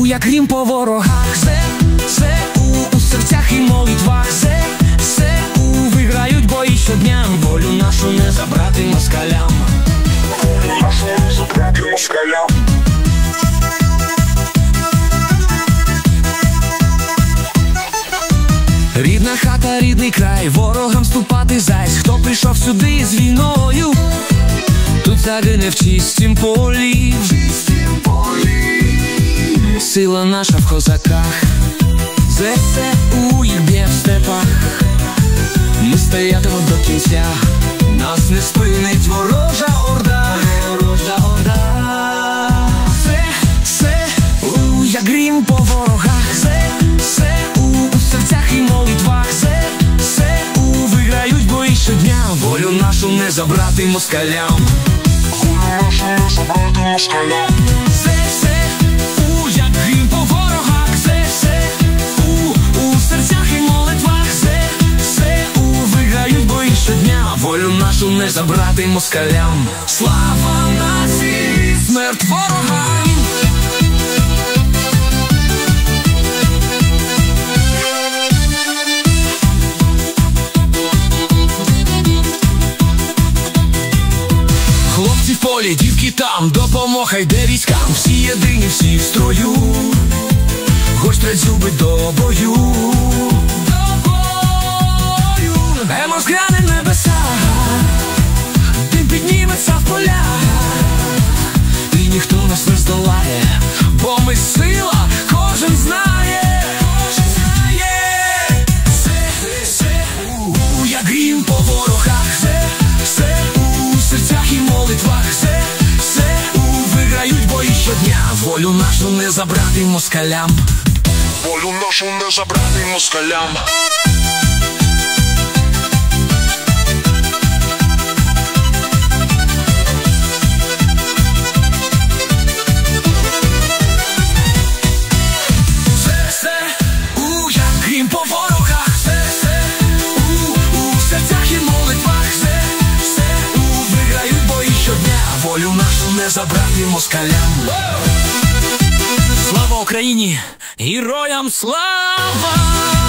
як грім по ворогах. ЗСУ у серцях і молитвах. ЗСУ виграють бої щодня. Волю нашу не забрати москалям. Волю нашу не забрати москалям. Рідна хата, рідний край, ворогам ступати зась. Хто прийшов сюди з війною, тут загине в чистім полі. Сила наша в козаках. ЗСУ їх б'є в степах. Ми стоятимо до кінця. Нас не спинить ворожа орда. ЗСУ як грім по ворогах. ЗСУ у серцях і молитвах. ЗСУ виграють бої щодня. Волю нашу не забрати москалям. Волю нашу не забрати москалям. ЗСУ як грім по ворогах. ЗСУ у серцях і молитвах. ЗСУ виграють бої щодня. Волю нашу не забрати москалям. Слава нації, смерть ворогам. Хлопці в полі, дівки там, допомога йде військам. Всі єдині, всі в строю, гострять зуби до бою. Емос гряне небеса, дим підніметься в поля. І ніхто нас не здолає, бо ми сила, кожен знає. ЗСУ як грім по ворогах. ЗСУ у серцях і молитвах. ЗСУ виграють бої щодня. Волю нашу не забрати москалям. Волю нашу не забрати москалям. ЗСУ як грім по ворогах. ЗСУ у серцях і молитвах. ЗСУ виграють бої щодня. Волю нашу не забрати москалям. Слава Україні! Героям слава!